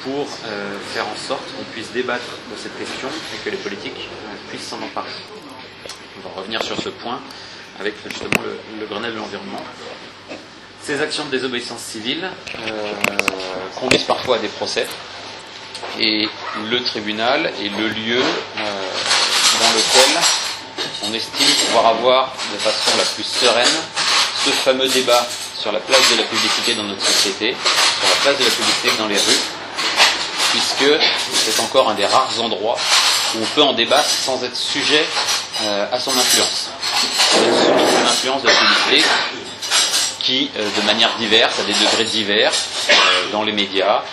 pour faire en sorte qu'on puisse débattre de cette question et que les politiques puissent s'en emparer. On va revenir sur ce point avec justement le Grenelle de l'environnement. Ces actions de désobéissance civile conduisent parfois à des procès, et le tribunal est le lieu dans lequel on estime pouvoir avoir de façon la plus sereine ce fameux débat sur la place de la publicité dans notre société, sur la place de la publicité dans les rues, puisque c'est encore un des rares endroits où on peut en débattre sans être sujet à son influence. Être soumis à l'influence de la publicité qui, de manière diverse, à des degrés divers, dans les médias,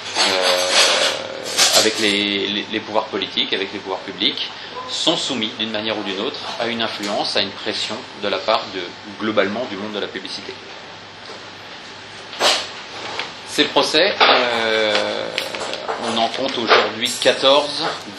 avec les pouvoirs politiques, avec les pouvoirs publics, sont soumis d'une manière ou d'une autre à une influence, à une pression de la part globalement du monde de la publicité. Ces procès, on en compte aujourd'hui 14,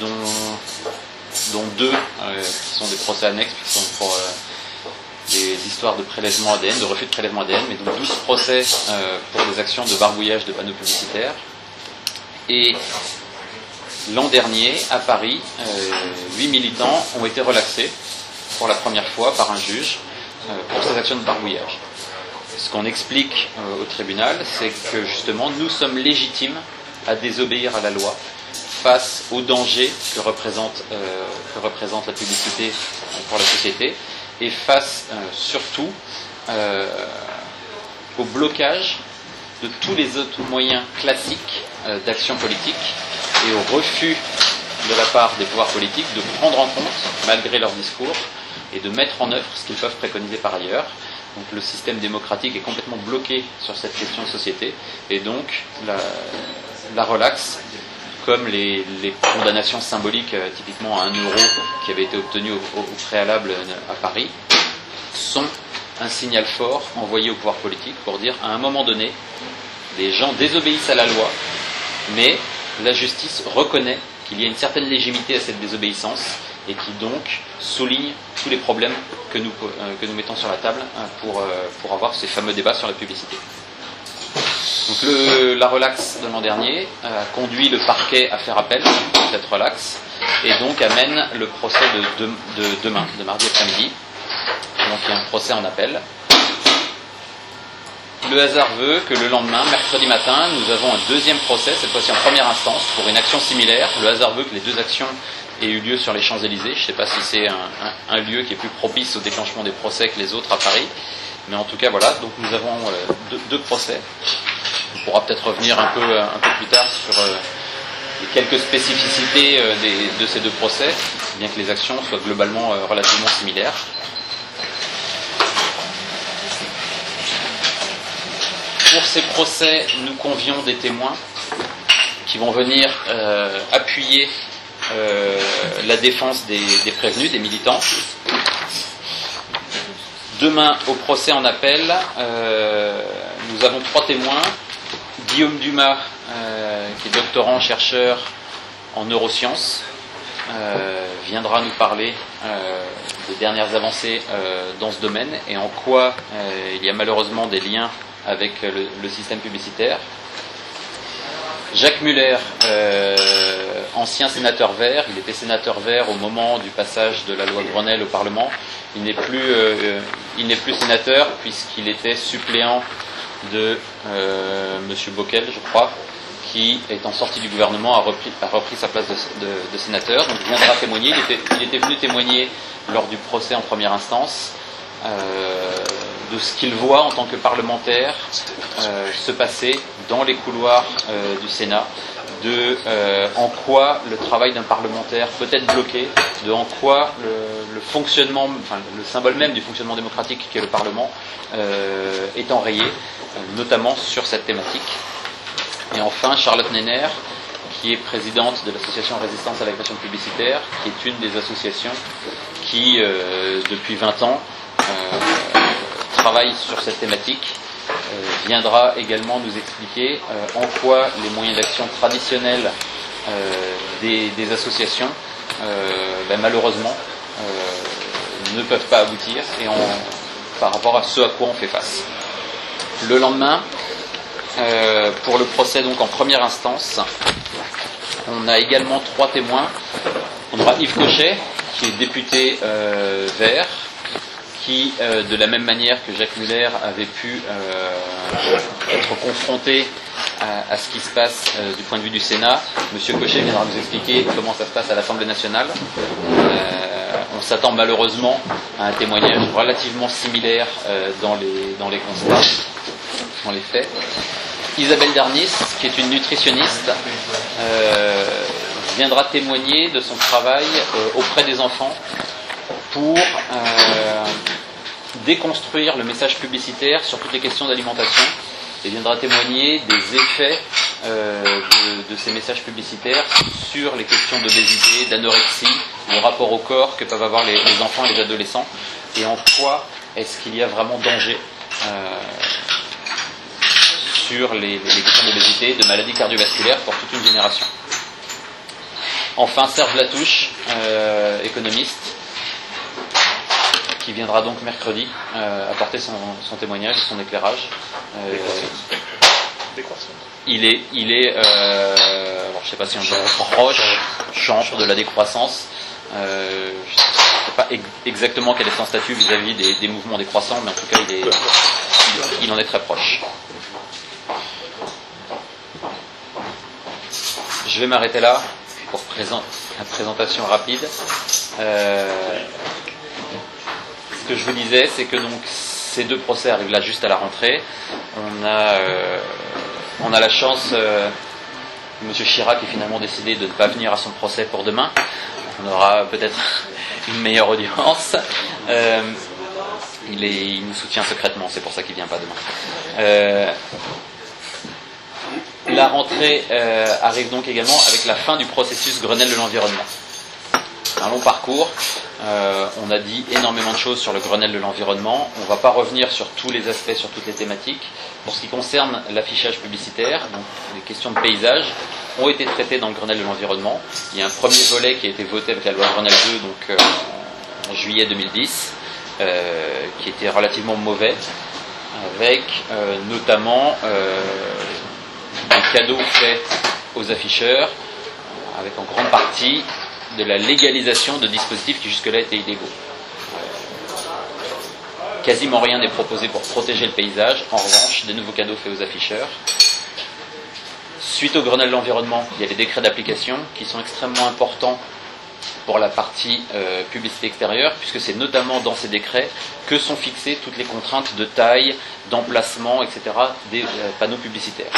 dont 2 qui sont des procès annexes, qui sont pour des histoires de prélèvement ADN, de refus de prélèvement ADN, mais donc 12 procès pour des actions de barbouillage de panneaux publicitaires. Et l'an dernier, à Paris, 8 militants ont été relaxés pour la première fois par un juge pour ces actions de barbouillage. Ce qu'on explique au tribunal, c'est que justement nous sommes légitimes à désobéir à la loi face au danger que représente la publicité pour la société, et face surtout au blocage de tous les autres moyens classiques d'action politique et au refus de la part des pouvoirs politiques de prendre en compte, malgré leur discours, et de mettre en œuvre ce qu'ils peuvent préconiser par ailleurs. Donc le système démocratique est complètement bloqué sur cette question de société, et donc la relaxe, comme les condamnations symboliques, typiquement à 1 euro, qui avaient été obtenues au préalable à Paris, sont un signal fort envoyé au pouvoir politique pour dire, à un moment donné, les gens désobéissent à la loi, mais la justice reconnaît qu'il y a une certaine légitimité à cette désobéissance, et qui donc souligne tous les problèmes que nous mettons sur la table pour avoir ces fameux débats sur la publicité. Donc la relaxe de l'an dernier a conduit le parquet à faire appel de cette relaxe, et donc amène le procès de demain, de mardi après-midi. Donc il y a un procès en appel. Le hasard veut que le lendemain, mercredi matin, nous avons un deuxième procès, cette fois-ci en première instance, pour une action similaire. Le hasard veut que les 2 actions aient eu lieu sur les Champs-Élysées. Je ne sais pas si c'est un lieu qui est plus propice au déclenchement des procès que les autres à Paris. Mais en tout cas, voilà, donc nous avons 2 procès. On pourra peut-être revenir un peu plus tard sur les quelques spécificités de ces 2 procès, bien que les actions soient globalement relativement similaires. Pour ces procès, nous convions des témoins qui vont venir appuyer la défense des prévenus, des militants. Demain, au procès en appel, nous avons 3 témoins. Guillaume Dumas, qui est doctorant, chercheur en neurosciences, viendra nous parler des dernières avancées dans ce domaine et en quoi il y a malheureusement des liens avec le système publicitaire. Jacques Muller, ancien sénateur vert, il était sénateur vert au moment du passage de la loi Grenelle au Parlement. Il n'est plus sénateur puisqu'il était suppléant de M. Bockel, je crois, qui, étant sorti du gouvernement, a repris sa place de sénateur. Donc il viendra témoigner. Il était venu témoigner lors du procès en première instance de ce qu'il voit en tant que parlementaire se passer dans les couloirs du Sénat, en quoi le travail d'un parlementaire peut être bloqué, en quoi le fonctionnement, le symbole même du fonctionnement démocratique qu'est le Parlement est enrayé, notamment sur cette thématique. Et enfin, Charlotte Nenner, qui est présidente de l'association Résistance à l'agression publicitaire, qui est une des associations qui, depuis 20 ans, travaille sur cette thématique, viendra également nous expliquer en quoi les moyens d'action traditionnels des associations, malheureusement, ne peuvent pas aboutir par rapport à ce à quoi on fait face. Le lendemain, pour le procès donc en première instance, On a également 3 témoins. On aura Yves Cochet, qui est député Vert, qui, de la même manière que Jacques Muller, avait pu être confronté à ce qui se passe du point de vue du Sénat. Monsieur Cochet viendra nous expliquer comment ça se passe à l'Assemblée nationale. On s'attend malheureusement à un témoignage relativement similaire dans les constats, dans les faits. Isabelle Darnis, qui est une nutritionniste, viendra témoigner de son travail auprès des enfants pour déconstruire le message publicitaire sur toutes les questions d'alimentation et viendra témoigner des effets de ces messages publicitaires sur les questions d'obésité, d'anorexie, le rapport au corps que peuvent avoir les enfants et les adolescents, et en quoi est-ce qu'il y a vraiment danger sur les questions d'obésité, de maladies cardiovasculaires pour toute une génération. Enfin, Serge Latouche, économiste, qui viendra donc mercredi apporter son témoignage et son éclairage. Il est alors je ne sais pas si on dit proche, chantre de la décroissance. Je ne sais pas exactement quel est son statut vis-à-vis des mouvements décroissants, mais en tout cas il en est très proche. Je vais m'arrêter là pour la présentation rapide. Ce que je vous disais, c'est que donc ces 2 procès arrivent là juste à la rentrée. On a la chance, M. Chirac a finalement décidé de ne pas venir à son procès pour demain. On aura peut-être une meilleure audience. Il nous soutient secrètement, c'est pour ça qu'il ne vient pas demain. La rentrée arrive donc également avec la fin du processus Grenelle de l'environnement. Un long parcours, on a dit énormément de choses sur le Grenelle de l'environnement, on ne va pas revenir sur tous les aspects, sur toutes les thématiques. Pour ce qui concerne l'affichage publicitaire, donc les questions de paysage ont été traitées dans le Grenelle de l'environnement. Il y a un premier volet qui a été voté avec la loi Grenelle 2 donc, en juillet 2010, qui était relativement mauvais, avec notamment des cadeaux faits aux afficheurs, avec en grande partie de la légalisation de dispositifs qui jusque-là étaient illégaux. Quasiment rien n'est proposé pour protéger le paysage, en revanche, des nouveaux cadeaux faits aux afficheurs. Suite au Grenelle de l'environnement, il y a les décrets d'application qui sont extrêmement importants pour la partie publicité extérieure, puisque c'est notamment dans ces décrets que sont fixées toutes les contraintes de taille, d'emplacement, etc. des panneaux publicitaires.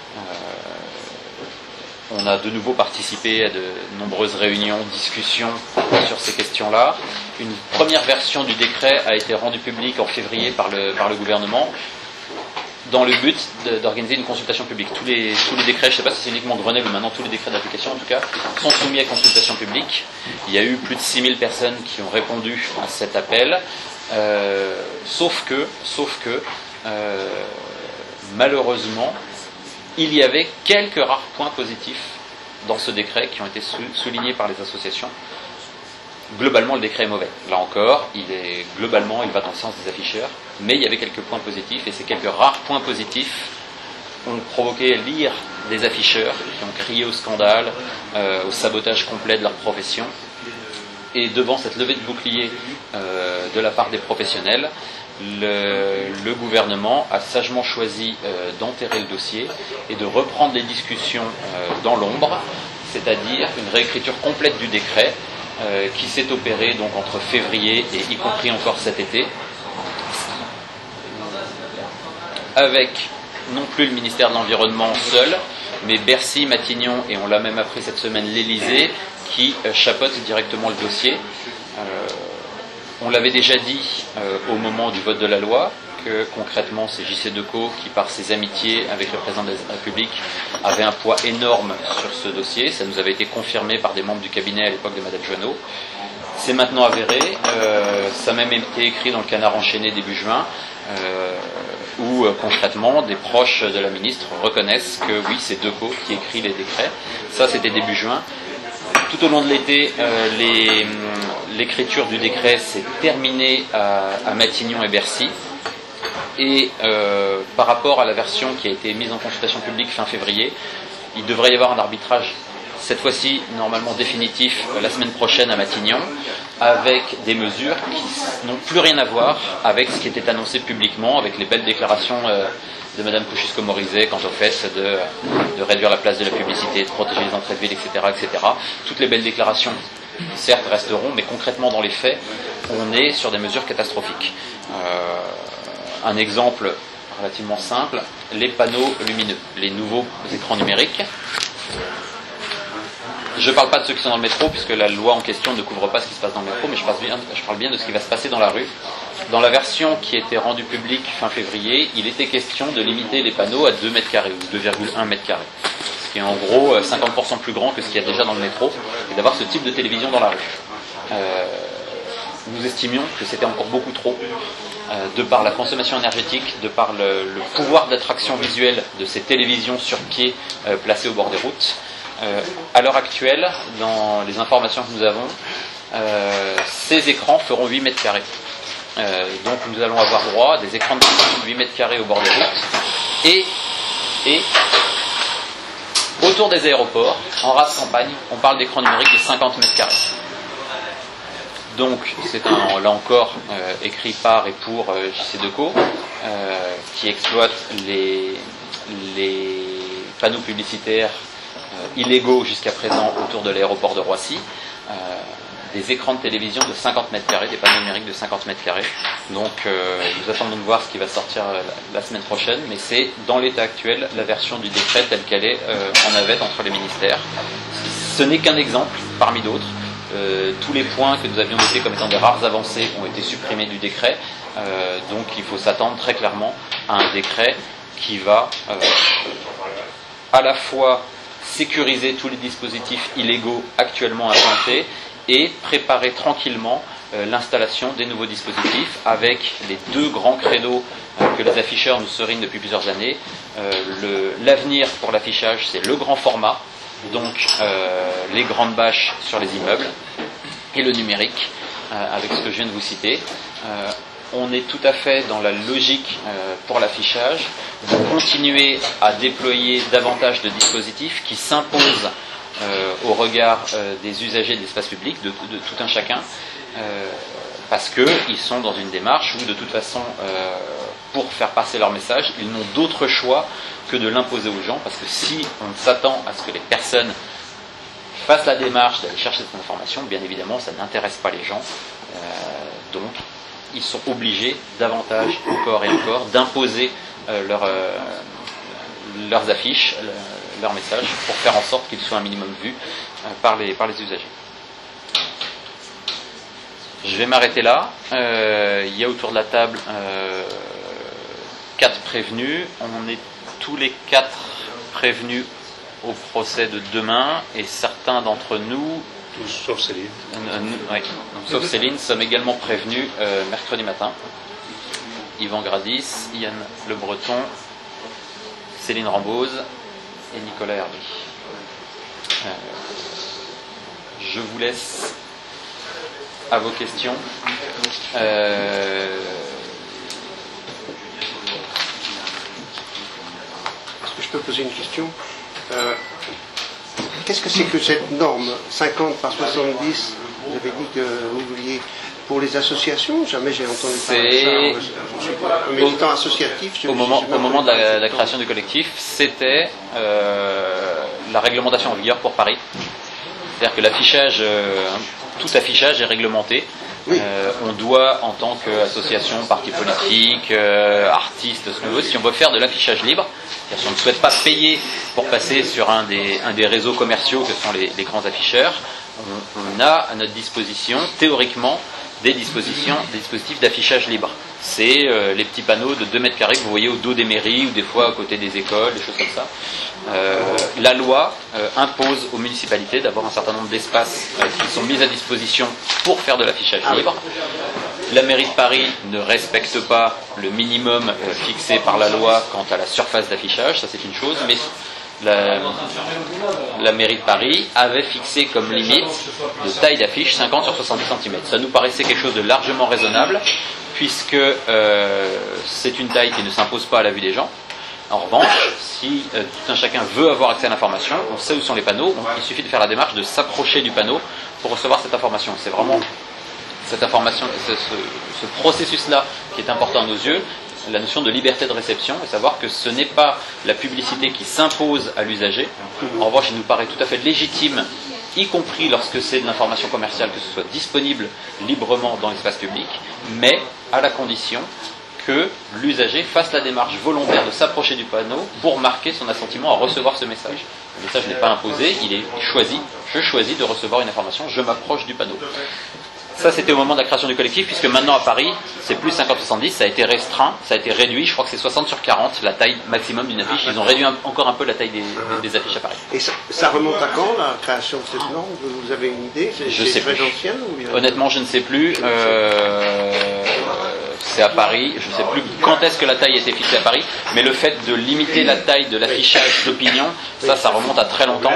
On a de nouveau participé à de nombreuses réunions, discussions sur ces questions-là. Une première version du décret a été rendue publique en février par le gouvernement, dans le but d'organiser une consultation publique. Tous les décrets, je ne sais pas si c'est uniquement Grenelle ou maintenant tous les décrets d'application en tout cas, sont soumis à consultation publique. Il y a eu plus de 6000 personnes qui ont répondu à cet appel, sauf que malheureusement, il y avait quelques rares points positifs dans ce décret qui ont été soulignés par les associations. Globalement, le décret est mauvais. Là encore, il va dans le sens des afficheurs, mais il y avait quelques points positifs, et ces quelques rares points positifs ont provoqué l'ire des afficheurs, qui ont crié au scandale, au sabotage complet de leur profession. Et devant cette levée de bouclier de la part des professionnels, le gouvernement a sagement choisi d'enterrer le dossier et de reprendre les discussions dans l'ombre, c'est-à-dire une réécriture complète du décret qui s'est opérée donc entre février et y compris encore cet été, avec non plus le ministère de l'Environnement seul, mais Bercy, Matignon et on l'a même appris cette semaine l'Élysée qui chapeautent directement le dossier. On l'avait déjà dit au moment du vote de la loi que concrètement c'est J.C. Decaux qui, par ses amitiés avec le président de la République, avait un poids énorme sur ce dossier. Ça nous avait été confirmé par des membres du cabinet à l'époque de Madame Joanneau. C'est maintenant avéré. Ça a même été écrit dans le Canard enchaîné début juin, où concrètement des proches de la ministre reconnaissent que oui, c'est Decaux qui écrit les décrets. Ça, c'était début juin. Tout au long de l'été, l'écriture du décret s'est terminée à Matignon et Bercy. Et par rapport à la version qui a été mise en consultation publique fin février, il devrait y avoir un arbitrage cette fois-ci normalement définitif la semaine prochaine à Matignon, avec des mesures qui n'ont plus rien à voir avec ce qui était annoncé publiquement, avec les belles déclarations de Mme Kosciusko-Morizet quant au fait de réduire la place de la publicité, de protéger les entrées de ville, etc., etc. Toutes les belles déclarations, certes, resteront, mais concrètement dans les faits, on est sur des mesures catastrophiques. Un exemple relativement simple, les panneaux lumineux, les nouveaux écrans numériques. Je ne parle pas de ceux qui sont dans le métro, puisque la loi en question ne couvre pas ce qui se passe dans le métro, mais je parle bien de ce qui va se passer dans la rue. Dans la version qui a été rendue publique fin février, il était question de limiter les panneaux à 2 mètres carrés, ou 2,1 mètres carrés, ce qui est en gros 50% plus grand que ce qu'il y a déjà dans le métro, et d'avoir ce type de télévision dans la rue. Nous estimions que c'était encore beaucoup trop, de par la consommation énergétique, de par le pouvoir d'attraction visuelle de ces télévisions sur pied placées au bord des routes. À l'heure actuelle, dans les informations que nous avons, ces écrans feront 8 mètres carrés. Donc nous allons avoir droit à des écrans de 8 mètres carrés au bord des routes. Et autour des aéroports, en race campagne, on parle d'écrans numériques de 50 mètres carrés. Donc c'est là encore écrit par et pour JC Decaux, qui exploite les panneaux publicitaires illégaux jusqu'à présent autour de l'aéroport de Roissy, des écrans de télévision de 50 mètres carrés, des panneaux numériques de 50 mètres carrés. Donc nous attendons de voir ce qui va sortir la semaine prochaine, mais c'est dans l'état actuel la version du décret telle qu'elle est en navette entre les ministères. Ce n'est qu'un exemple parmi d'autres. Tous les points que nous avions notés comme étant des rares avancées ont été supprimés du décret, donc il faut s'attendre très clairement à un décret qui va à la fois sécuriser tous les dispositifs illégaux actuellement implantés et préparer tranquillement l'installation des nouveaux dispositifs avec les 2 grands credos que les afficheurs nous serinent depuis plusieurs années. L'avenir pour l'affichage, c'est le grand format, donc les grandes bâches sur les immeubles, et le numérique, avec ce que je viens de vous citer. On est tout à fait dans la logique pour l'affichage de continuer à déployer davantage de dispositifs qui s'imposent au regard des usagers de l'espace public, de tout un chacun, parce qu'ils sont dans une démarche où de toute façon, pour faire passer leur message, ils n'ont d'autre choix que de l'imposer aux gens, parce que si on s'attend à ce que les personnes fassent la démarche d'aller chercher cette information, bien évidemment ça n'intéresse pas les gens, donc ils sont obligés davantage encore et encore d'imposer leurs affiches, leurs messages, pour faire en sorte qu'ils soient un minimum vus par les usagers. Je vais m'arrêter là. Il y a autour de la table 4 prévenus. On est tous les 4 prévenus au procès de demain, et certains d'entre nous, sauf Céline, sauf Céline, sommes également prévenus mercredi matin. Yvan Gradis, Yann Le Breton, Céline Rambose et Nicolas Hervé. Je vous laisse à vos questions. Est-ce que je peux poser une question? Qu'est-ce que c'est que cette norme 50 par 70? Vous avez dit que vous vouliez pour les associations. Jamais j'ai entendu parler de ça. Je suis un militant associatif. Au moment de la création du collectif, c'était la réglementation en vigueur pour Paris. C'est-à-dire que l'affichage, tout affichage est réglementé. Oui. On doit, en tant qu'association, parti politique, artiste, ce qu'on veut, si on veut faire de l'affichage libre, c'est-à-dire si on ne souhaite pas payer pour passer sur un des réseaux commerciaux que sont les grands afficheurs, on a à notre disposition, théoriquement, des dispositifs d'affichage libre. C'est les petits panneaux de 2 mètres carrés que vous voyez au dos des mairies ou des fois à côté des écoles, des choses comme ça. La loi impose aux municipalités d'avoir un certain nombre d'espaces qui sont mis à disposition pour faire de l'affichage libre. La mairie de Paris ne respecte pas le minimum fixé par la loi quant à la surface d'affichage, ça c'est une chose, mais la mairie de Paris avait fixé comme limite de taille d'affiche 50 sur 70 cm. Ça nous paraissait quelque chose de largement raisonnable, puisque c'est une taille qui ne s'impose pas à la vue des gens. En revanche, si tout un chacun veut avoir accès à l'information, on sait où sont les panneaux, donc il suffit de faire la démarche de s'approcher du panneau pour recevoir cette information. C'est vraiment cette information, ce processus-là qui est important à nos yeux, la notion de liberté de réception, et savoir que ce n'est pas la publicité qui s'impose à l'usager. En revanche, il nous paraît tout à fait légitime, y compris lorsque c'est de l'information commerciale, que ce soit disponible librement dans l'espace public, mais à la condition que l'usager fasse la démarche volontaire de s'approcher du panneau pour marquer son assentiment à recevoir ce message. Le message n'est pas imposé, il est choisi. Je choisis de recevoir une information, je m'approche du panneau. Ça, c'était au moment de la création du collectif, puisque maintenant à Paris, c'est plus 50-70, ça a été restreint, ça a été réduit, je crois que c'est 60/40, la taille maximum d'une affiche. Ils ont réduit encore un peu la taille des affiches à Paris. Et ça remonte à quand, la création de cette norme? Vous avez une idée? Je sais très plus. Ancienne, ou bien... Honnêtement, je ne sais plus. C'est à Paris, je ne sais plus quand est-ce que la taille a été fixée à Paris, mais le fait de limiter la taille de l'affichage d'opinion, ça remonte à très longtemps.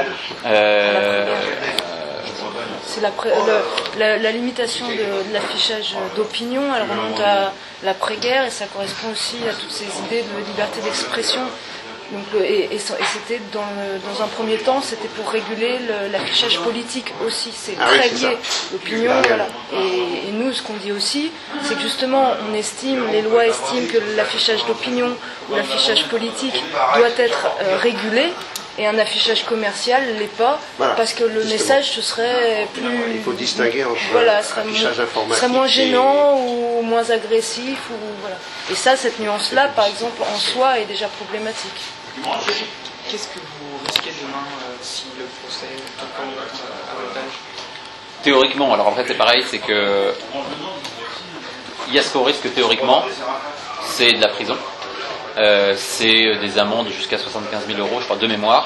C'est la limitation de l'affichage d'opinion, elle remonte à l'après-guerre et ça correspond aussi à toutes ces idées de liberté d'expression. Donc, et c'était dans un premier temps, c'était pour réguler l'affichage politique aussi. C'est très lié, l'opinion. Voilà. Et nous, ce qu'on dit aussi, c'est que justement, les lois estiment que l'affichage d'opinion ou l'affichage politique doit être régulé. Et un affichage commercial ne l'est pas, parce que le message ce serait plus... Il faut distinguer entre affichage informatique serait moins gênant ou moins agressif. Voilà. Et ça, cette nuance-là, par exemple, en soi, est déjà problématique. Qu'est-ce que vous risquez demain si le procès tombe à l'otage? Théoriquement, alors en fait c'est pareil, c'est que il y a ce qu'on risque théoriquement, c'est de la prison. C'est des amendes jusqu'à 75 000 euros, je crois, de mémoire.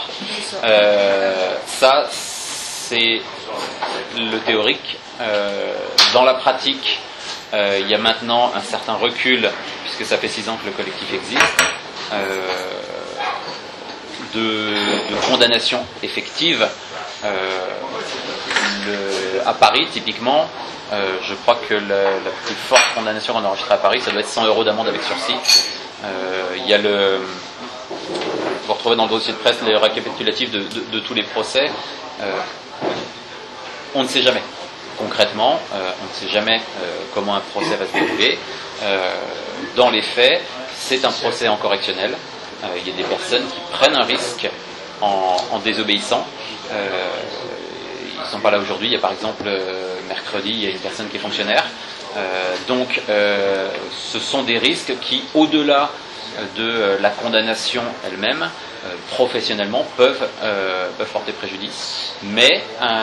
Ça, c'est le théorique. Dans la pratique, il y a maintenant un certain recul, puisque ça fait 6 ans que le collectif existe, de condamnation effective. À Paris, typiquement, je crois que la plus forte condamnation qu'on a enregistrée à Paris, ça doit être 100 euros d'amende avec sursis. Il y a vous retrouvez dans le dossier de presse les récapitulatifs de tous les procès. On ne sait jamais. Concrètement, on ne sait jamais comment un procès va se dérouler. Dans les faits, c'est un procès en correctionnel. Il y a des personnes qui prennent un risque en désobéissant. Ils ne sont pas là aujourd'hui. Il y a par exemple, mercredi, il y a une personne qui est fonctionnaire. Donc, ce sont des risques qui, au-delà de la condamnation elle-même, professionnellement, peuvent porter préjudice. Mais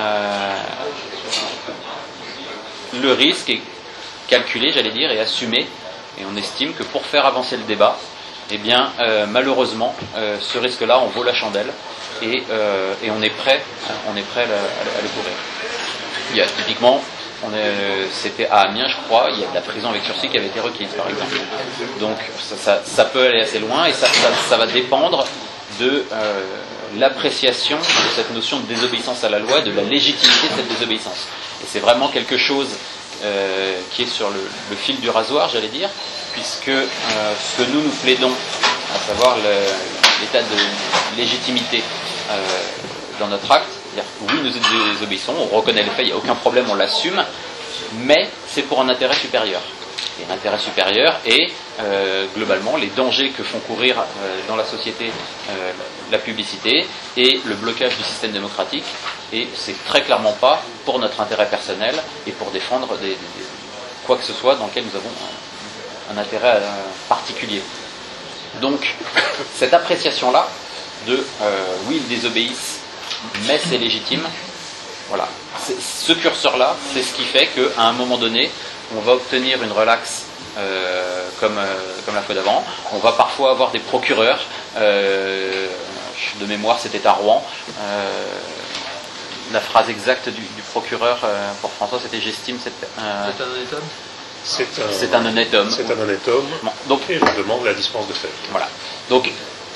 le risque est calculé, j'allais dire, et assumé. Et on estime que pour faire avancer le débat, eh bien, malheureusement, ce risque-là en vaut la chandelle. Et on est prêt à le courir. Il y a typiquement... c'était à Amiens, je crois, il y a de la prison avec sursis qui avait été requise, par exemple. Donc ça peut aller assez loin, et ça va dépendre de l'appréciation de cette notion de désobéissance à la loi, de la légitimité de cette désobéissance. Et c'est vraiment quelque chose qui est sur le fil du rasoir, j'allais dire, puisque ce que nous plaidons, à savoir l'état de légitimité dans notre acte, c'est-à-dire, oui, nous désobéissons, on reconnaît les faits, il n'y a aucun problème, on l'assume, mais c'est pour un intérêt supérieur. Et l'intérêt supérieur est, globalement, les dangers que font courir dans la société la publicité et le blocage du système démocratique, et c'est très clairement pas pour notre intérêt personnel et pour défendre quoi que ce soit dans lequel nous avons un intérêt particulier. Donc, cette appréciation-là de oui, ils désobéissent, mais c'est légitime. Voilà. Ce curseur-là, c'est ce qui fait qu'à un moment donné, on va obtenir une relaxe comme la fois d'avant. On va parfois avoir des procureurs. De mémoire, c'était à Rouen. La phrase exacte du procureur pour François, c'était j'estime. C'est un honnête homme. C'est un honnête homme. C'est un honnête homme. Bon, donc, et je demande la dispense de fait. Voilà. Donc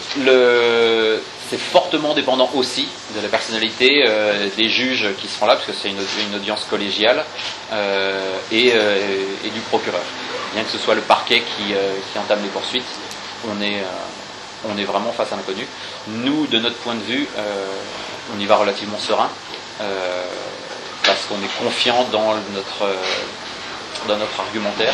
c'est fortement dépendant aussi de la personnalité des juges qui seront là, parce que c'est une audience collégiale, et du procureur. Bien que ce soit le parquet qui entame les poursuites, on est on est vraiment face à l'inconnu. Nous, de notre point de vue, on y va relativement serein, parce qu'on est confiant dans notre argumentaire,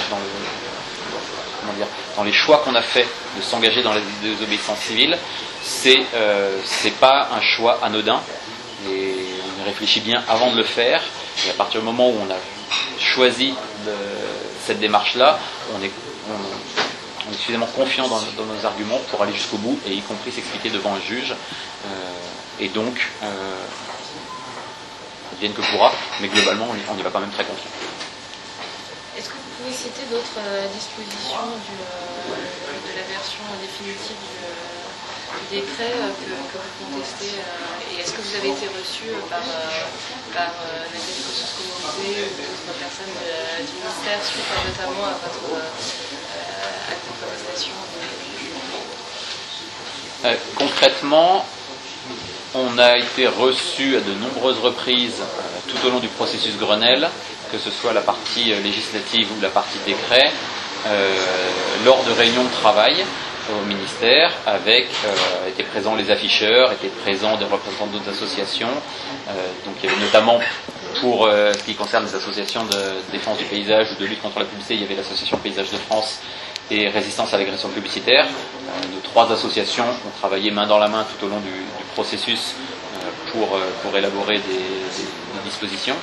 dans les choix qu'on a fait de s'engager dans la désobéissance civile. C'est pas un choix anodin, et on y réfléchit bien avant de le faire, et à partir du moment où on a choisi cette démarche-là, on est suffisamment confiant dans nos arguments pour aller jusqu'au bout, et y compris s'expliquer devant un juge, et donc advienne que pourra, mais globalement on y va quand même très confiant. Est-ce que vous pouvez citer d'autres dispositions de la version définitive du décret que vous contestez, et est-ce que vous avez été reçu par la ressources communisées ou d'autres personnes du ministère suite notamment à votre acte de protestation? Concrètement, on a été reçu à de nombreuses reprises tout au long du processus Grenelle, que ce soit la partie législative ou la partie décret, lors de réunions de travail au ministère, avec étaient présents les afficheurs, étaient présents des représentants d'autres associations, donc il y avait notamment, pour ce qui concerne les associations de défense du paysage ou de lutte contre la publicité, il y avait l'association Paysage de France et Résistance à l'agression publicitaire. Nos 3 associations ont travaillé main dans la main tout au long du processus pour élaborer des dispositions.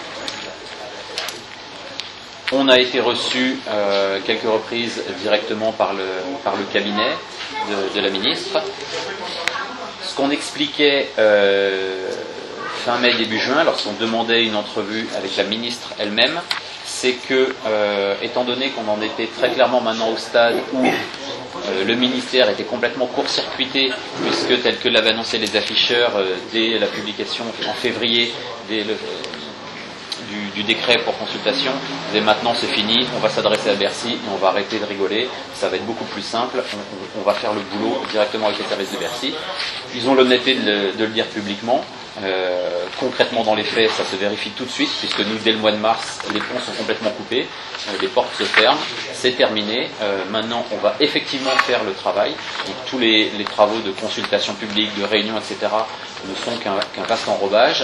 On a été reçu quelques reprises directement par le cabinet de la ministre. Ce qu'on expliquait fin mai, début juin, lorsqu'on demandait une entrevue avec la ministre elle-même, c'est que, étant donné qu'on en était très clairement maintenant au stade où le ministère était complètement court-circuité, puisque tel que l'avaient annoncé les afficheurs dès la publication en février du décret pour consultation, et maintenant c'est fini, on va s'adresser à Bercy et on va arrêter de rigoler, ça va être beaucoup plus simple, on va faire le boulot directement avec les services de Bercy. Ils ont l'honnêteté de le dire publiquement. Concrètement dans les faits, ça se vérifie tout de suite, puisque nous, dès le mois de mars, les ponts sont complètement coupés, les portes se ferment, c'est terminé. Maintenant, on va effectivement faire le travail. Donc, tous les travaux de consultation publique, de réunion, etc., ne sont qu'un vaste enrobage.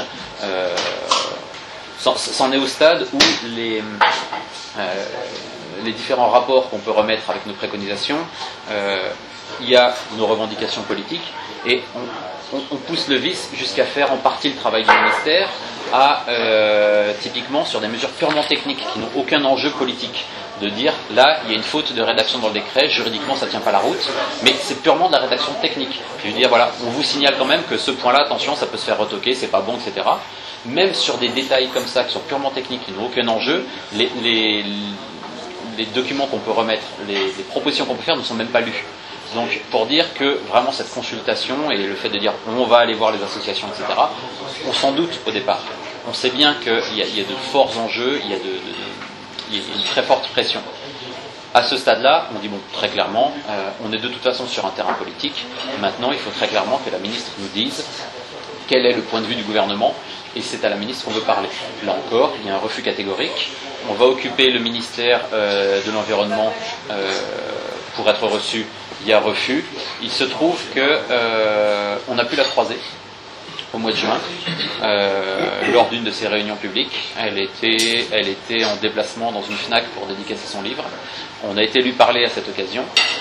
C'en est au stade où les différents rapports qu'on peut remettre avec nos préconisations, il y a nos revendications politiques, et on pousse le vice jusqu'à faire en partie le travail du ministère, typiquement sur des mesures purement techniques qui n'ont aucun enjeu politique. De dire, là, il y a une faute de rédaction dans le décret, juridiquement ça ne tient pas la route, mais c'est purement de la rédaction technique. Je veux dire, voilà, on vous signale quand même que ce point-là, attention, ça peut se faire retoquer, c'est pas bon, etc. Même sur des détails comme ça, qui sont purement techniques, qui n'ont aucun enjeu, les documents qu'on peut remettre, les propositions qu'on peut faire ne sont même pas lus. Donc, pour dire que vraiment cette consultation et le fait de dire on va aller voir les associations, etc., on s'en doute au départ. On sait bien qu'il y a de forts enjeux, il y a une très forte pression. À ce stade-là, on dit bon, très clairement, on est de toute façon sur un terrain politique. Maintenant, il faut très clairement que la ministre nous dise quel est le point de vue du gouvernement, et c'est à la ministre qu'on veut parler. Là encore, il y a un refus catégorique. On va occuper le ministère de l'Environnement pour être reçu. Il y a refus. Il se trouve qu'on a pu la croiser au mois de juin lors d'une de ses réunions publiques. Elle était en déplacement dans une FNAC pour dédicacer son livre. On a été lui parler à cette occasion.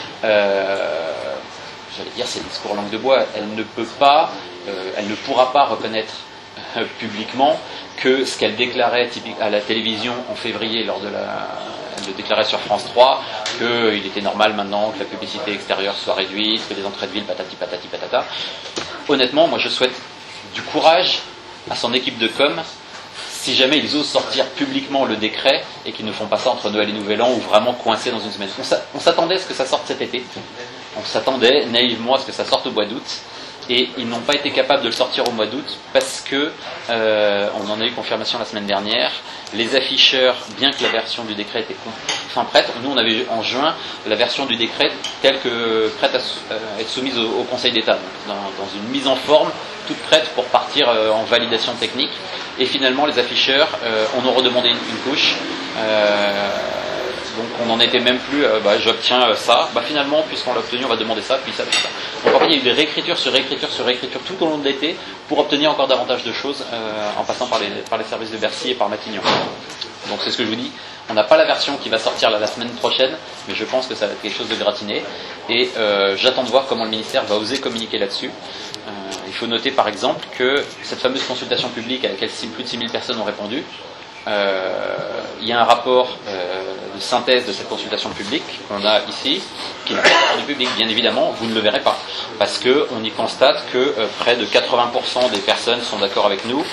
J'allais dire, c'est le discours langue de bois. Elle ne pourra pas reconnaître publiquement que ce qu'elle déclarait à la télévision en février elle le déclarait sur France 3, qu'il était normal maintenant que la publicité extérieure soit réduite, que les entrées de ville patati patati patata. Honnêtement, moi je souhaite du courage à son équipe de com si jamais ils osent sortir publiquement le décret et qu'ils ne font pas ça entre Noël et Nouvel An ou vraiment coincés dans une semaine. On s'attendait à ce que ça sorte cet été, on s'attendait naïvement à ce que ça sorte au mois d'août. Et ils n'ont pas été capables de le sortir au mois d'août parce que, on en a eu confirmation la semaine dernière, les afficheurs, bien que la version du décret était prête, nous on avait en juin la version du décret telle que prête à être soumise au Conseil d'État, dans une mise en forme, toute prête pour partir en validation technique. Et finalement les afficheurs en ont redemandé une couche. Donc on n'en était même plus, j'obtiens ça, finalement, puisqu'on l'a obtenu, on va demander ça, puis ça, puis ça. Donc en fait, il y a eu des réécritures sur réécritures sur réécritures tout au long de l'été pour obtenir encore davantage de choses en passant par les services de Bercy et par Matignon. Donc c'est ce que je vous dis. On n'a pas la version qui va sortir la semaine prochaine, mais je pense que ça va être quelque chose de gratiné. Et j'attends de voir comment le ministère va oser communiquer là-dessus. Il faut noter par exemple que cette fameuse consultation publique à laquelle plus de 6000 personnes ont répondu, il y a un rapport de synthèse de cette consultation publique qu'on a ici, qui n'est pas rendu public, bien évidemment, vous ne le verrez pas, parce qu'on y constate que près de 80% des personnes sont d'accord avec nous,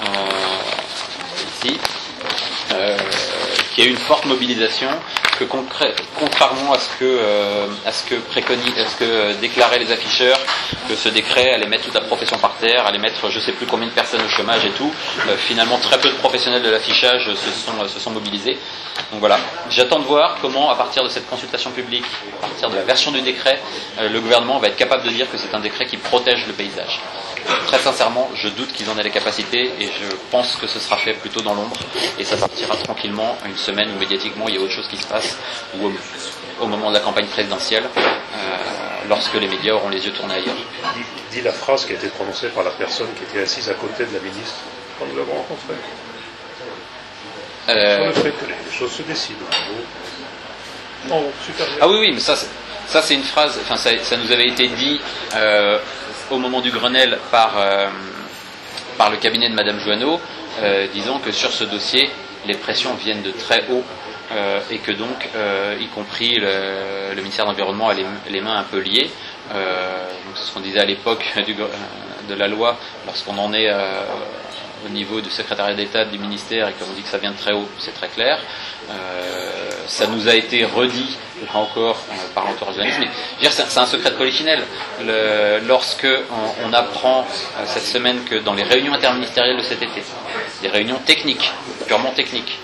ici, qu'il y a eu une forte mobilisation, que contrairement à ce que déclaraient les afficheurs, que ce décret allait mettre toute la profession par terre, allait mettre je ne sais plus combien de personnes au chômage et tout, finalement très peu de professionnels de l'affichage se sont mobilisés. Donc voilà, j'attends de voir comment, à partir de cette consultation publique, à partir de la version du décret, le gouvernement va être capable de dire que c'est un décret qui protège le paysage. Très sincèrement, je doute qu'ils en aient les capacités et je pense que ce sera fait plutôt dans l'ombre et ça sortira tranquillement une semaine où médiatiquement il y a autre chose qui se passe ou au moment de la campagne présidentielle lorsque les médias auront les yeux tournés ailleurs. Dis la phrase qui a été prononcée par la personne qui était assise à côté de la ministre quand nous l'avons rencontrée. Sur le fait que les choses se décident. Ah oui, mais ça c'est une phrase, enfin ça nous avait été dit au moment du Grenelle par le cabinet de Madame Joanneau, disant que sur ce dossier, les pressions viennent de très haut et que donc, y compris le ministère de l'Environnement a les mains un peu liées. Donc c'est ce qu'on disait à l'époque de la loi, lorsqu'on en est au niveau du secrétariat d'État du ministère et qu'on dit que ça vient de très haut, c'est très clair. Ça nous a été redit, là encore, par l'entourage journaliste, mais c'est un secret de polichinelle. Lorsque on apprend cette semaine que dans les réunions interministérielles de cet été, des réunions techniques, purement techniques,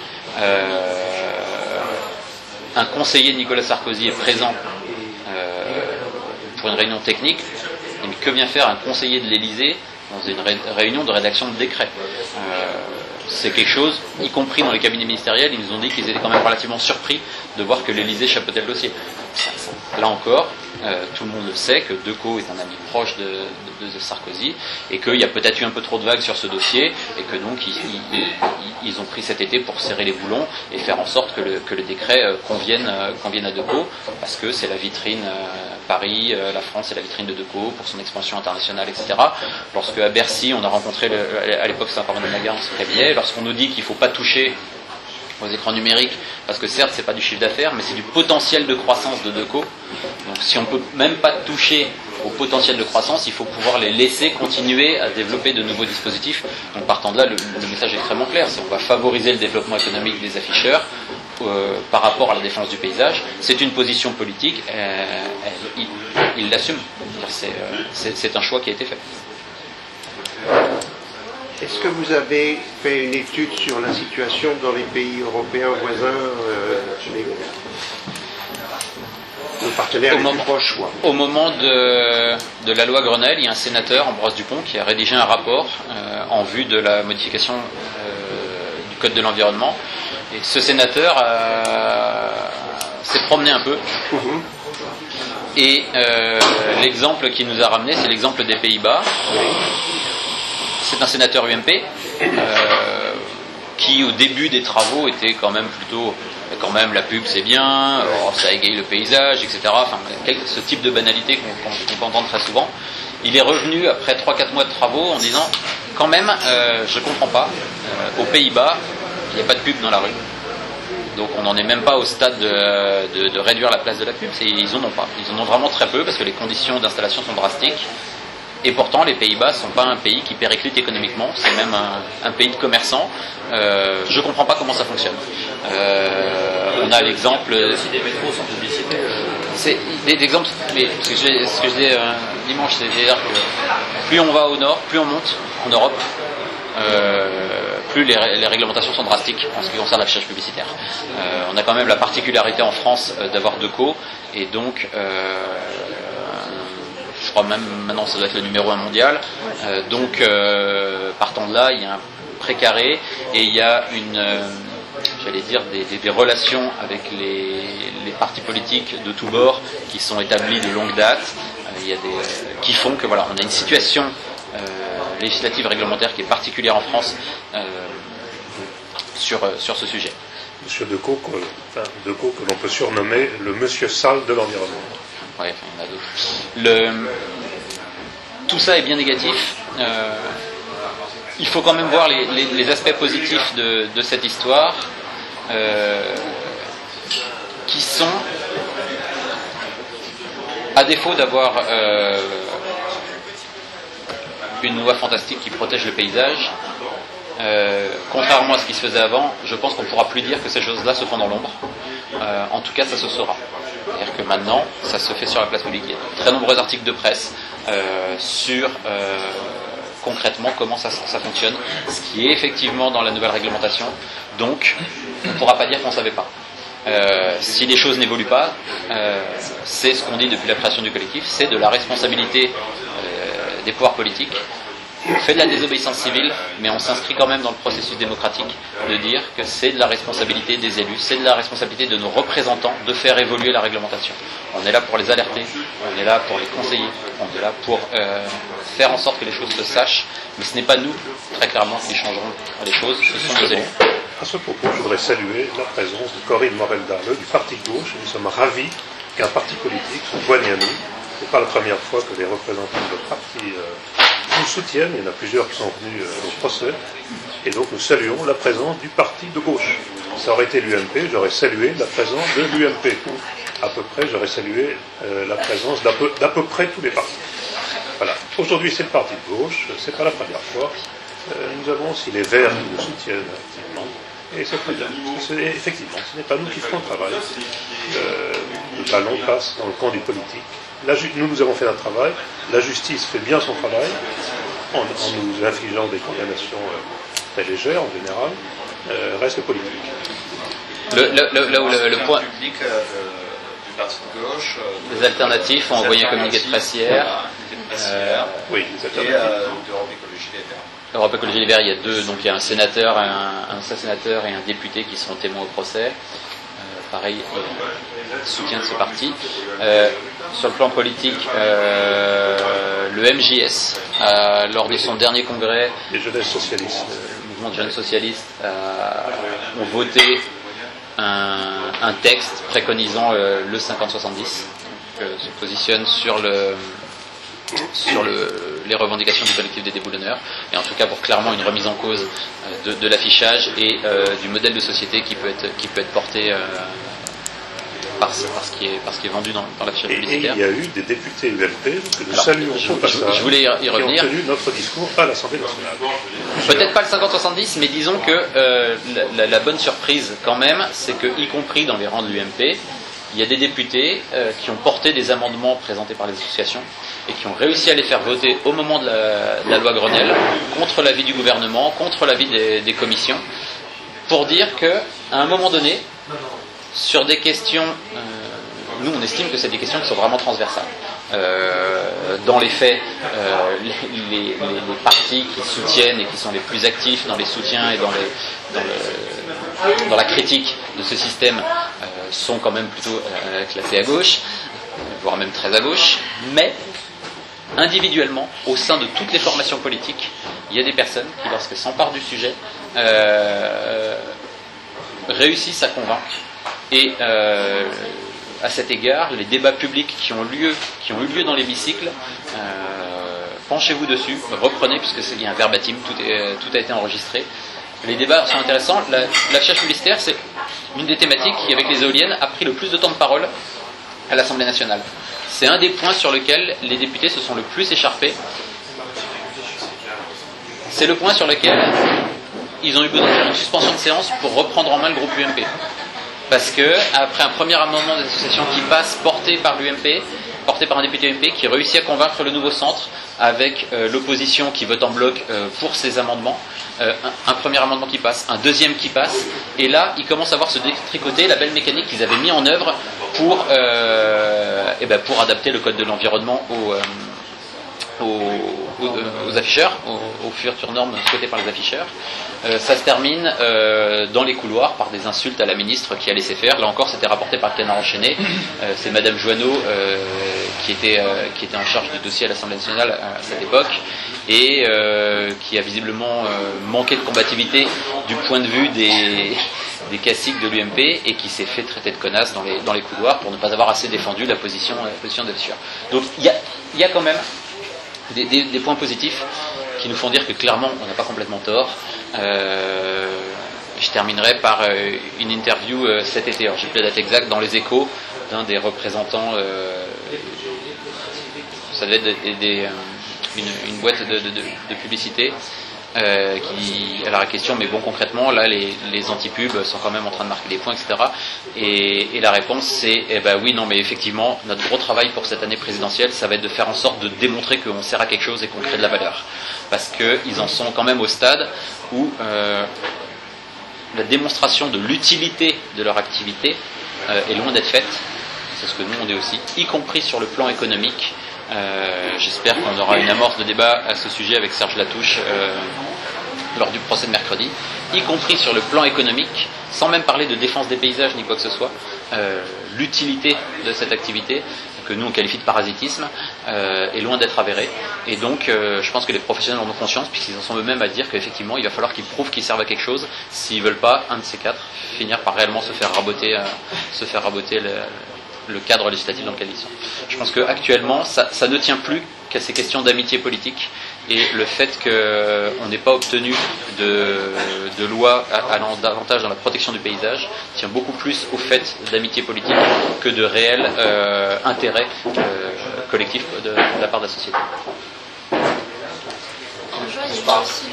un conseiller de Nicolas Sarkozy est présent pour une réunion technique, mais que vient faire un conseiller de l'Élysée dans une réunion de rédaction de décret? C'est quelque chose, y compris dans les cabinets ministériels, ils nous ont dit qu'ils étaient quand même relativement surpris de voir que l'Élysée chapeautait le dossier. Là encore, tout le monde le sait que Decaux est un ami proche de Sarkozy et qu'il y a peut-être eu un peu trop de vagues sur ce dossier et que donc ils ont pris cet été pour serrer les boulons et faire en sorte que le décret convienne à Decaux, parce que c'est la vitrine Paris, la France c'est la vitrine de Decaux pour son expansion internationale, etc. Lorsque à Bercy on a rencontré, à l'époque c'était encore Madame Lagarde, ce cabinet, lorsqu'on nous dit qu'il ne faut pas toucher aux écrans numériques, parce que certes c'est pas du chiffre d'affaires, mais c'est du potentiel de croissance de Decaux. Donc si on peut même pas toucher au potentiel de croissance, il faut pouvoir les laisser continuer à développer de nouveaux dispositifs. Donc partant de là, le message est extrêmement clair, c'est qu'on va favoriser le développement économique des afficheurs par rapport à la défense du paysage. C'est une position politique, il l'assume. C'est un choix qui a été fait. Est-ce que vous avez fait une étude sur la situation dans les pays européens voisins, nos partenaires les plus proches, quoi? Au moment de la loi Grenelle, il y a un sénateur, Ambroise Dupont, qui a rédigé un rapport en vue de la modification du Code de l'environnement. Et ce sénateur s'est promené un peu. Et l'exemple qu'il nous a ramené, c'est l'exemple des Pays-Bas. C'est un sénateur UMP qui, au début des travaux, était quand même plutôt quand même la pub c'est bien, ça égaye le paysage, etc. Enfin, ce type de banalité qu'on entend très souvent. Il est revenu après 3-4 mois de travaux en disant quand même, je comprends pas, aux Pays-Bas, il n'y a pas de pub dans la rue. Donc on n'en est même pas au stade de réduire la place de la pub, ils en ont pas. Ils en ont vraiment très peu parce que les conditions d'installation sont drastiques. Et pourtant, les Pays-Bas ne sont pas un pays qui périclite économiquement, c'est même un pays de commerçants. Je ne comprends pas comment ça fonctionne. On a l'exemple... aussi des métros sans publicité. C'est des exemples, mais ce que je disais dimanche, c'est-à-dire que plus on va au nord, plus on monte en Europe, plus les réglementations sont drastiques en ce qui concerne l'affichage publicitaire. On a quand même la particularité en France d'avoir Decaux, et donc... je crois même maintenant ça doit être le numéro 1 mondial. Donc partant de là, il y a un précaré et il y a j'allais dire, des relations avec les partis politiques de tous bords qui sont établies de longue date. Il y a qui font que voilà, on a une situation législative réglementaire qui est particulière en France sur ce sujet. Monsieur Decaux, que l'on peut surnommer le monsieur sale de l'environnement. Oui, il y en a d'autres. Tout ça est bien négatif. Il faut quand même voir les aspects positifs de cette histoire, qui sont, à défaut d'avoir une loi fantastique qui protège le paysage, contrairement à ce qui se faisait avant, je pense qu'on ne pourra plus dire que ces choses-là se font dans l'ombre. En tout cas, ça se saura. C'est-à-dire que maintenant, ça se fait sur la place publique. Il y a de très nombreux articles de presse sur concrètement comment ça fonctionne, ce qui est effectivement dans la nouvelle réglementation. Donc, on ne pourra pas dire qu'on ne savait pas. Si les choses n'évoluent pas, c'est ce qu'on dit depuis la création du collectif, c'est de la responsabilité des pouvoirs politiques. On fait de la désobéissance civile, mais on s'inscrit quand même dans le processus démocratique de dire que c'est de la responsabilité des élus, c'est de la responsabilité de nos représentants de faire évoluer la réglementation. On est là pour les alerter, on est là pour les conseiller, on est là pour faire en sorte que les choses se sachent, mais ce n'est pas nous, très clairement, qui changerons les choses, ce sont nos élus. À ce propos, je voudrais saluer la présence de Corinne Morel-Darleux du Parti de gauche. Nous sommes ravis qu'un parti politique se joigne à nous. Ce n'est pas la première fois que les représentants de partis nous soutiennent. Il y en a plusieurs qui sont venus au procès. Et donc nous saluons la présence du parti de gauche. Ça aurait été l'UMP, j'aurais salué la présence de l'UMP. À peu près, j'aurais salué la présence d'à peu près tous les partis. Voilà. Aujourd'hui, c'est le parti de gauche. C'est pas la première fois. Nous avons aussi les Verts qui nous soutiennent activement. Et c'est très bien. Effectivement, ce n'est pas nous qui ferons le travail. Le ballon passe dans le camp du politique. Nous avons fait un travail. La justice fait bien son travail en nous infligeant des condamnations très légères en général. Reste le politique. Le point. Du parti de gauche. Les alternatifs ont envoyé un communiqué de presse hier. Oui, les alternatives. Et d'Europe Écologie Les Verts. Europe Écologie Les Verts, il y a deux, donc il y a un sénateur, un sénateur et un député qui seront témoins au procès. Pareil, soutien de ce parti. Sur le plan politique, le MJS, lors de son dernier congrès, les jeunes socialistes, le mouvement de jeunes socialistes, ont voté un texte préconisant le 50-70, se positionne sur les revendications du collectif des déboulonneurs, et en tout cas pour clairement une remise en cause de l'affichage et du modèle de société qui peut être porté par ce qui est vendu dans l'affichage publicitaire. Et il y a eu des députés UMP que nous saluons au passage, je voulais y revenir, qui ont tenu notre discours à l'Assemblée nationale. Peut-être pas le 50-70, mais disons que la bonne surprise quand même, c'est que, y compris dans les rangs de l'UMP, il y a des députés qui ont porté des amendements présentés par les associations et qui ont réussi à les faire voter au moment de la loi Grenelle, contre l'avis du gouvernement, contre l'avis des commissions, pour dire qu'à un moment donné, sur des questions, nous on estime que c'est des questions qui sont vraiment transversales. Dans les faits, les partis qui soutiennent et qui sont les plus actifs dans les soutiens et dans la critique de ce système sont quand même plutôt classés à gauche, voire même très à gauche, mais individuellement, au sein de toutes les formations politiques, il y a des personnes qui, lorsqu'elles s'emparent du sujet, réussissent à convaincre. Et à cet égard, les débats publics qui ont eu lieu dans l'hémicycle, penchez-vous dessus, reprenez, puisqu'il y a un verbatim, tout a été enregistré. Les débats sont intéressants. L'affichage publicitaire, c'est une des thématiques qui, avec les éoliennes, a pris le plus de temps de parole à l'Assemblée nationale. C'est un des points sur lequel les députés se sont le plus écharpés. C'est le point sur lequel ils ont eu besoin de faire une suspension de séance pour reprendre en main le groupe UMP. Parce que, après un premier amendement des associations qui passe, porté par l'UMP, porté par un député UMP, qui réussit à convaincre le nouveau centre, avec l'opposition qui vote en bloc pour ces amendements, un premier amendement qui passe, un deuxième qui passe, et là, ils commencent à voir se détricoter la belle mécanique qu'ils avaient mis en œuvre pour adapter le code de l'environnement aux afficheurs, aux futures normes souhaitées par les afficheurs. Ça se termine dans les couloirs par des insultes à la ministre qui a laissé faire. Là encore, c'était rapporté par le Canard enchaîné. C'est Madame Joanneau qui était en charge du dossier à l'Assemblée nationale à cette époque et qui a visiblement manqué de combativité du point de vue des caciques de l'UMP et qui s'est fait traiter de connasse dans les couloirs pour ne pas avoir assez défendu la position des afficheurs. Donc il y a quand même des points positifs qui nous font dire que clairement on n'a pas complètement tort. Je terminerai par une interview cet été, alors j'ai plus la date exacte, dans les Échos d'un des représentants, ça devait être une boîte de publicité qui a la question, mais bon, concrètement là les anti-pubs sont quand même en train de marquer des points, etc. Et la réponse c'est oui, non, mais effectivement notre gros travail pour cette année présidentielle, ça va être de faire en sorte de démontrer qu'on sert à quelque chose et qu'on crée de la valeur, parce qu'ils en sont quand même au stade où la démonstration de l'utilité de leur activité est loin d'être faite. C'est ce que nous on dit aussi, y compris sur le plan économique. J'espère qu'on aura une amorce de débat à ce sujet avec Serge Latouche lors du procès de mercredi, y compris sur le plan économique, sans même parler de défense des paysages ni quoi que ce soit. L'utilité de cette activité, que nous on qualifie de parasitisme, est loin d'être avérée. Et donc je pense que les professionnels en ont conscience, puisqu'ils en sont eux-mêmes à dire qu'effectivement il va falloir qu'ils prouvent qu'ils servent à quelque chose s'ils veulent pas, un de ces quatre, finir par réellement se faire raboter le cadre législatif dans lequel ils sont. Je pense qu'actuellement, ça ne tient plus qu'à ces questions d'amitié politique, et le fait qu'on n'ait pas obtenu de loi allant davantage dans la protection du paysage tient beaucoup plus au fait d'amitié politique que de réel intérêt collectif de la part de la société. Bonjour, il y a eu aussi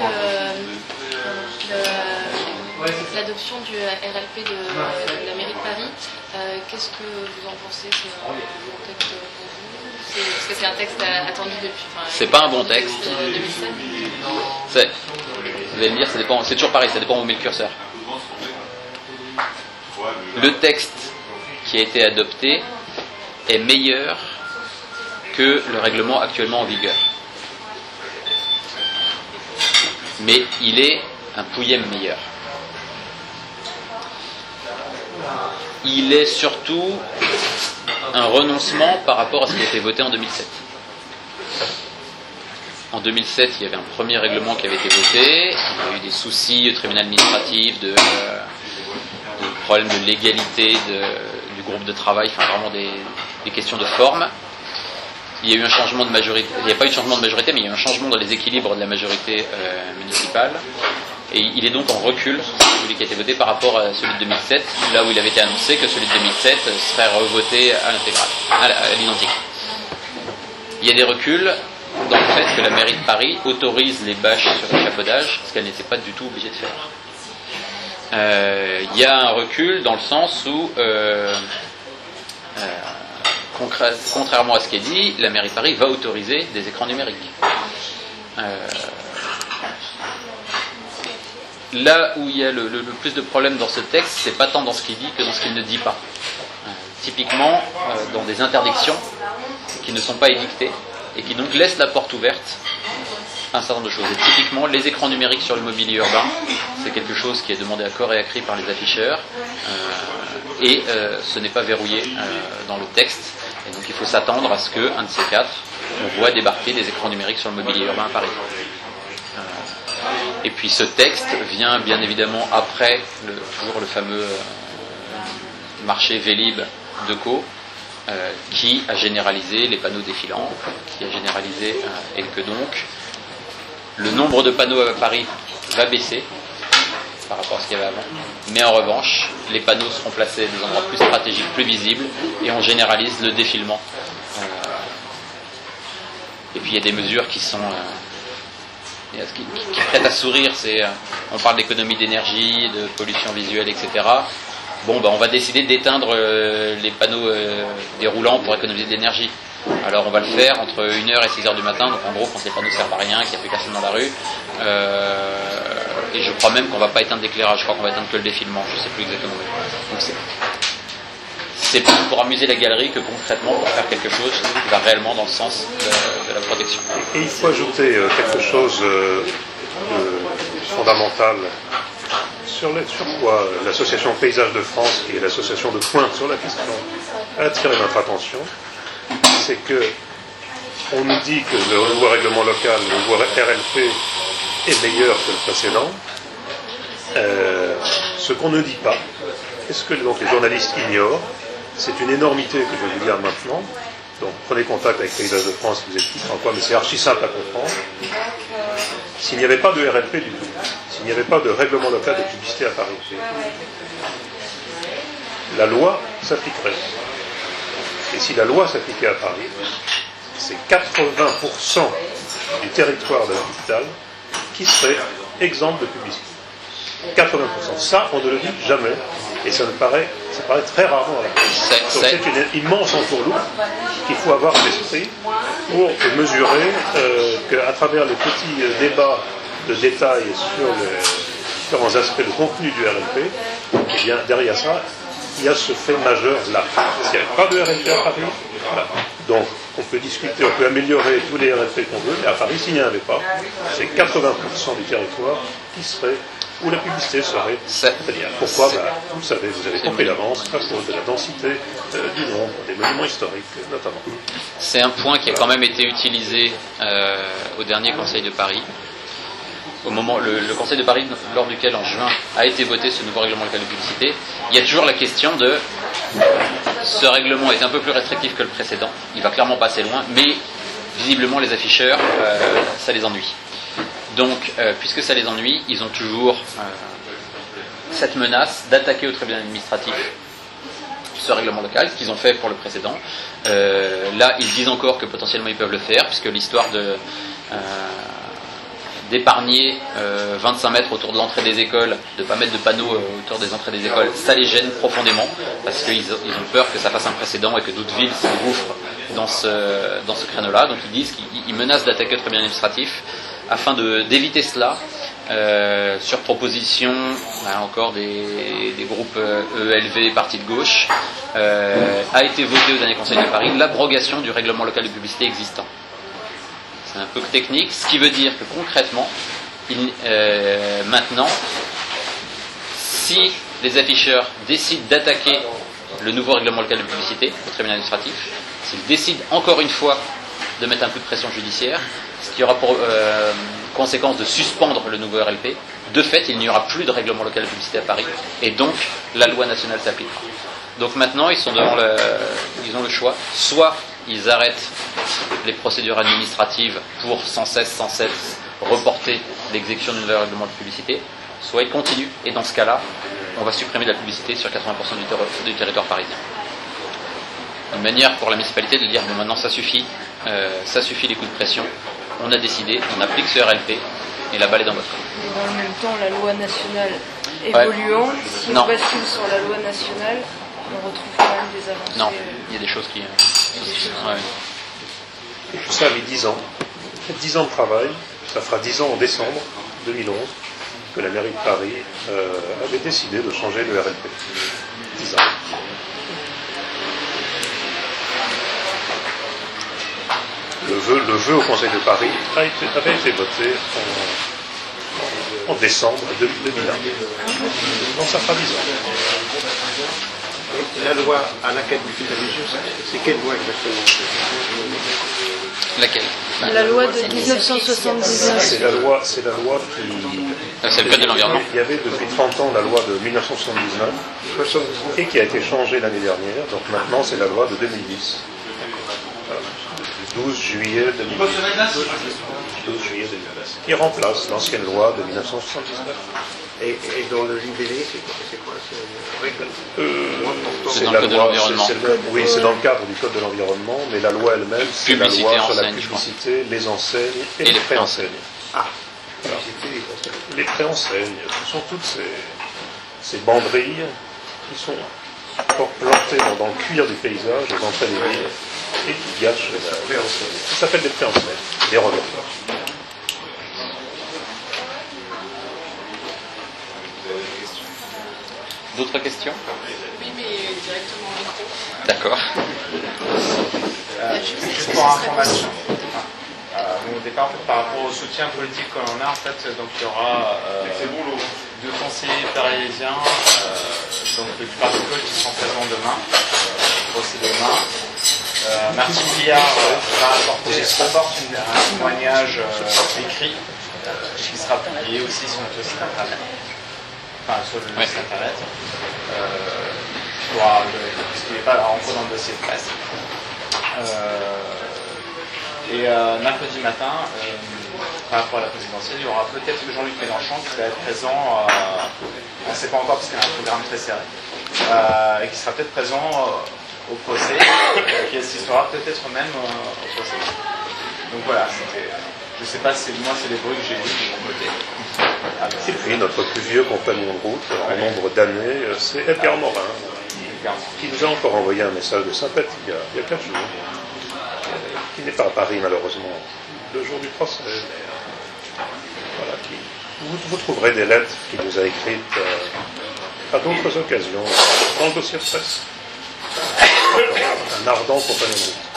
l'adoption du RLP de la mairie de Paris. Qu'est-ce que vous en pensez? C'est un bon texte pour vous? Parce que c'est un texte attendu depuis. C'est pas un bon texte. 2007. Vous allez me dire, ça dépend. C'est toujours pareil, ça dépend où on met le curseur. Le texte qui a été adopté est meilleur que le règlement actuellement en vigueur. Mais il est un pouillème meilleur. Il est surtout un renoncement par rapport à ce qui a été voté en 2007. En 2007, il y avait un premier règlement qui avait été voté, il y a eu des soucis au tribunal administratif, de problèmes de légalité du groupe de travail, enfin vraiment des questions de forme. Il y a eu un changement de majorité, il n'y a pas eu de changement de majorité, mais il y a eu un changement dans les équilibres de la majorité municipale. Et il est donc en recul, celui qui a été voté par rapport à celui de 2007, là où il avait été annoncé que celui de 2007 serait revoté à l'intégral, à l'identique. Il y a des reculs dans le fait que la mairie de Paris autorise les bâches sur l'échafaudage, ce qu'elle n'était pas du tout obligée de faire. Il y a un recul dans le sens où, contrairement à ce qui est dit, la mairie de Paris va autoriser des écrans numériques. Là où il y a le plus de problèmes dans ce texte, c'est pas tant dans ce qu'il dit que dans ce qu'il ne dit pas. Typiquement, dans des interdictions qui ne sont pas édictées et qui donc laissent la porte ouverte à un certain nombre de choses. Et typiquement, les écrans numériques sur le mobilier urbain, c'est quelque chose qui est demandé à corps et à cri par les afficheurs, et ce n'est pas verrouillé dans le texte. Et donc il faut s'attendre à ce qu'un de ces quatre, on voit débarquer des écrans numériques sur le mobilier urbain à Paris. Et puis ce texte vient bien évidemment après toujours le fameux marché Vélib de Caux, qui a généralisé les panneaux défilants, qui a généralisé et que donc le nombre de panneaux à Paris va baisser par rapport à ce qu'il y avait avant, mais en revanche les panneaux seront placés à des endroits plus stratégiques, plus visibles, et on généralise le défilement. Et puis il y a des mesures qui sont qui prêtent à sourire, on parle d'économie d'énergie, de pollution visuelle, etc. Bon, on va décider d'éteindre les panneaux déroulants pour économiser de l'énergie. Alors on va le faire entre 1h et 6h du matin, donc en gros quand les panneaux ne servent à rien, qu'il n'y a plus personne dans la rue. Et je crois même qu'on ne va pas éteindre l'éclairage, je crois qu'on va éteindre que le défilement, je ne sais plus exactement. Donc c'est plus pour amuser la galerie que concrètement pour faire quelque chose qui va réellement dans le sens de la protection. Et il faut ajouter quelque chose de fondamental sur quoi l'association Paysage de France, qui est l'association de pointe sur la question, a attiré notre attention. C'est que on nous dit que le nouveau règlement local, le nouveau RLP est meilleur que le précédent. Ce qu'on ne dit pas, et ce que donc, les journalistes ignorent, c'est une énormité que je vais vous dire maintenant. Donc prenez contact avec Paysage de France qui vous explique en quoi, mais c'est archi simple à comprendre. S'il n'y avait pas de RLP du tout, s'il n'y avait pas de règlement local de publicité à Paris, la loi s'appliquerait. Et si la loi s'appliquait à Paris, c'est 80% du territoire de la capitale qui serait exempt de publicité. 80%. Ça, on ne le dit jamais. Et ça paraît très rarement à la France. Donc c'est une immense entourloupe qu'il faut avoir à l'esprit pour mesurer qu'à travers les petits débats de détail sur les différents aspects, le contenu du RLP, eh bien, derrière ça, il y a ce fait majeur-là. S'il n'y avait pas de RLP à Paris, voilà. Donc on peut discuter, on peut améliorer tous les RLP qu'on veut, mais à Paris, s'il n'y en avait pas, c'est 80% du territoire qui serait où la publicité serait c'est-à-dire. Pourquoi vous le savez, vous avez compris d'avance, à cause de la densité du nombre des monuments historiques notamment. C'est un point qui a quand même été utilisé au dernier Conseil de Paris. Au moment, le Conseil de Paris, lors duquel en juin a été voté ce nouveau règlement local de publicité, il y a toujours la question de ce règlement est un peu plus restrictif que le précédent, il va clairement passer loin, mais visiblement les afficheurs, ça les ennuie. Donc, puisque ça les ennuie, ils ont toujours cette menace d'attaquer au tribunal administratif ce règlement local, ce qu'ils ont fait pour le précédent. Là, ils disent encore que potentiellement ils peuvent le faire, puisque l'histoire d'épargner 25 mètres autour de l'entrée des écoles, de ne pas mettre de panneaux autour des entrées des écoles, ça les gêne profondément, parce qu'ils ont peur que ça fasse un précédent et que d'autres villes s'engouffrent dans ce créneau-là. Donc ils disent qu'ils menacent d'attaquer le tribunal administratif afin d'éviter cela. Sur proposition encore des groupes ELV, partis de gauche, a été voté au dernier Conseil de Paris l'abrogation du règlement local de publicité existant. C'est un peu technique, ce qui veut dire que concrètement, maintenant, si les afficheurs décident d'attaquer le nouveau règlement local de publicité au tribunal administratif, s'ils décident encore une fois de mettre un coup de pression judiciaire, ce qui aura pour conséquence de suspendre le nouveau RLP, de fait, il n'y aura plus de règlement local de publicité à Paris, et donc la loi nationale s'appliquera. Donc maintenant, ils ont le choix, soit ils arrêtent les procédures administratives pour sans cesse reporter l'exécution du nouveau règlement de publicité, soit ils continuent, et dans ce cas-là, on va supprimer la publicité sur 80% du territoire parisien. Une manière pour la municipalité de dire bon, maintenant ça suffit les coups de pression, on a décidé, on applique ce RLP et la balle est dans votre camp. Et dans le même temps, la loi nationale évoluant, si on bascule sur la loi nationale, on retrouve quand même des avancées. Non, il y a des choses qui. Tout ça a mis 10 ans. 10 ans de travail, ça fera 10 ans en décembre 2011 que la mairie de Paris avait décidé de changer le RLP. 10 ans. Le vœu au Conseil de Paris avait été voté en décembre 2001. Donc ça fera 10 ans. La loi à laquelle vous faites allusion, c'est quelle loi exactement? Laquelle? La loi de 1979. C'est la loi qui... C'est le code de l'environnement. Il y avait depuis 30 ans la loi de 1979 et qui a été changée l'année dernière. Donc maintenant c'est la loi de 2010. Voilà. 12 juillet 2010. Qui remplace l'ancienne loi de 1979. Et dans le libellé, c'est quoi? C'est dans le code de l'environnement. Oui, c'est dans le cadre du code de l'environnement, mais la loi elle-même, c'est la loi sur la publicité, les enseignes et les préenseignes. Ah, voilà. Les préenseignes, ce sont toutes ces banderilles qui sont plantées dans le cuir du paysage, aux entrées des villes, et qui gâchent la préenseigne. Ça s'appelle des préenseignes, des relais. D'autres questions? Oui, mais directement au micro. D'accord. Juste pour information. Au départ, en fait, par rapport au soutien politique que l'on a, en fait, donc il y aura deux conseillers parésiens donc du parti de gauche qui seront présents demain, procès demain. Martine Billard apporte un témoignage écrit qui sera publié aussi sur notre site internet, enfin sur le site internet, puisqu'il n'est pas encore dans le dossier de presse. Et mercredi matin, par rapport à la présidentielle, il y aura peut-être Jean-Luc Mélenchon qui va être présent, on ne sait pas encore parce qu'il y a un programme très serré, et qui sera peut-être présent au procès, qui assistera peut-être même au procès. Donc voilà, je ne sais pas si moi c'est les bruits que j'ai eus de mon côté. Et puis notre plus vieux compagnon de route, en nombre d'années, c'est Edgar Morin, qui nous a encore envoyé un message de sympathie il y a 4 jours. Qui n'est pas à Paris malheureusement le jour du procès, mais voilà, vous trouverez des lettres qu'il nous a écrites à d'autres occasions dans le dossier de presse. Un ardent compagnon de route.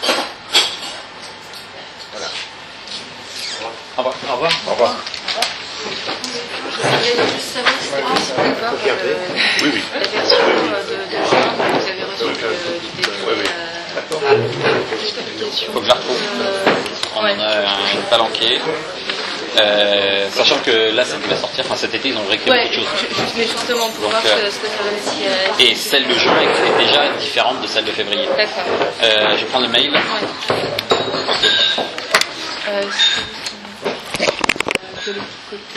Voilà. Au revoir. Au revoir. Au revoir. Je voulais juste savoir si c'était possible d'avoir Oui. la version de juin que vous avez reçue du début. Oui. D'accord. Juste une question. Il faut que je la retrouve. On en a un palanquet. Sachant que là, ça devait sortir, cet été, ils ont réécrit beaucoup de choses. Mais justement, pour donc, voir ce que ça donne si... Et celle de juin est déjà différente de celle de février. D'accord. Je prends le mail. Ouais. De l'autre côté.